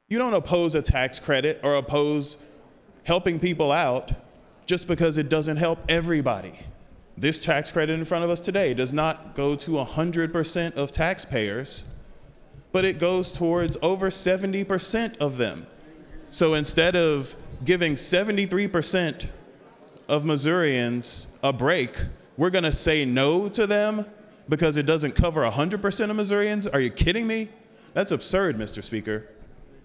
You don't oppose a tax credit or oppose helping people out just because it doesn't help everybody. This tax credit in front of us today does not go to 100% of taxpayers, but it goes towards over 70% of them. So instead of giving 73% of Missourians a break, we're going to say no to them because it doesn't cover 100% of Missourians? Are you kidding me? That's absurd, Mr. Speaker.